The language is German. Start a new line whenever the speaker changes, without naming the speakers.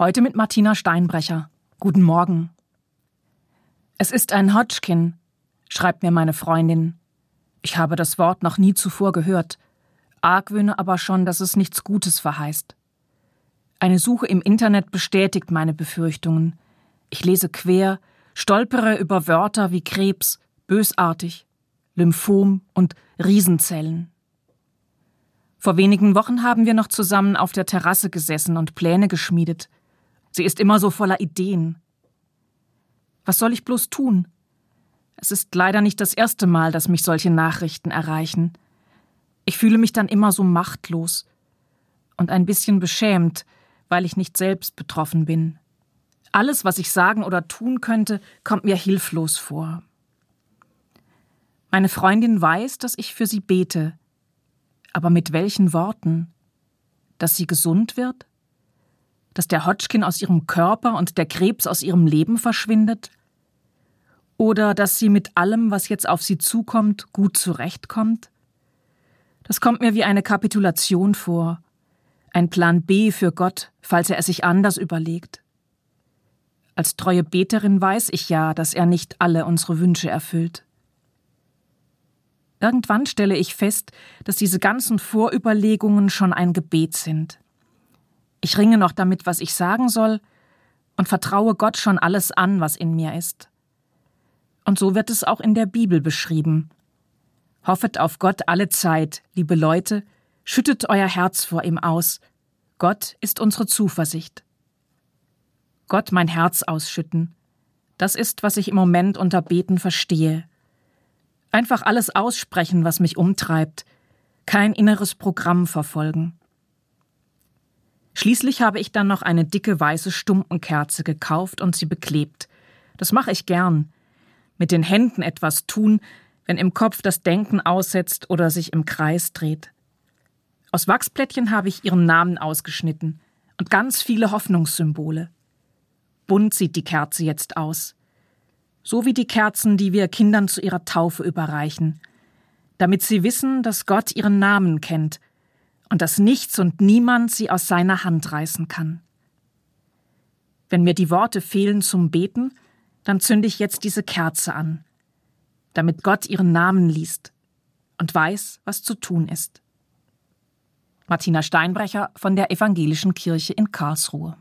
Heute mit Martina Steinbrecher. Guten Morgen. Es ist ein Hodgkin, schreibt mir meine Freundin. Ich habe das Wort noch nie zuvor gehört, argwöhne aber schon, dass es nichts Gutes verheißt. Eine Suche im Internet bestätigt meine Befürchtungen. Ich lese quer, stolpere über Wörter wie Krebs, bösartig, Lymphom und Riesenzellen. Vor wenigen Wochen haben wir noch zusammen auf der Terrasse gesessen und Pläne geschmiedet. Sie ist immer so voller Ideen. Was soll ich bloß tun? Es ist leider nicht das erste Mal, dass mich solche Nachrichten erreichen. Ich fühle mich dann immer so machtlos und ein bisschen beschämt, weil ich nicht selbst betroffen bin. Alles, was ich sagen oder tun könnte, kommt mir hilflos vor. Meine Freundin weiß, dass ich für sie bete. Aber mit welchen Worten? Dass sie gesund wird? Dass der Hodgkin aus ihrem Körper und der Krebs aus ihrem Leben verschwindet? Oder dass sie mit allem, was jetzt auf sie zukommt, gut zurechtkommt? Das kommt mir wie eine Kapitulation vor. Ein Plan B für Gott, falls er es sich anders überlegt. Als treue Beterin weiß ich ja, dass er nicht alle unsere Wünsche erfüllt. Irgendwann stelle ich fest, dass diese ganzen Vorüberlegungen schon ein Gebet sind. Ich ringe noch damit, was ich sagen soll, und vertraue Gott schon alles an, was in mir ist. Und so wird es auch in der Bibel beschrieben. Hoffet auf Gott alle Zeit, liebe Leute, schüttet euer Herz vor ihm aus. Gott ist unsere Zuversicht. Gott mein Herz ausschütten, das ist, was ich im Moment unter Beten verstehe. Einfach alles aussprechen, was mich umtreibt, kein inneres Programm verfolgen. Schließlich habe ich dann noch eine dicke weiße Stumpenkerze gekauft und sie beklebt. Das mache ich gern. Mit den Händen etwas tun, wenn im Kopf das Denken aussetzt oder sich im Kreis dreht. Aus Wachsplättchen habe ich ihren Namen ausgeschnitten und ganz viele Hoffnungssymbole. Bunt sieht die Kerze jetzt aus. So wie die Kerzen, die wir Kindern zu ihrer Taufe überreichen, damit sie wissen, dass Gott ihren Namen kennt und dass nichts und niemand sie aus seiner Hand reißen kann. Wenn mir die Worte fehlen zum Beten, dann zünde ich jetzt diese Kerze an, damit Gott ihren Namen liest und weiß, was zu tun ist. Martina Steinbrecher von der Evangelischen Kirche in Karlsruhe.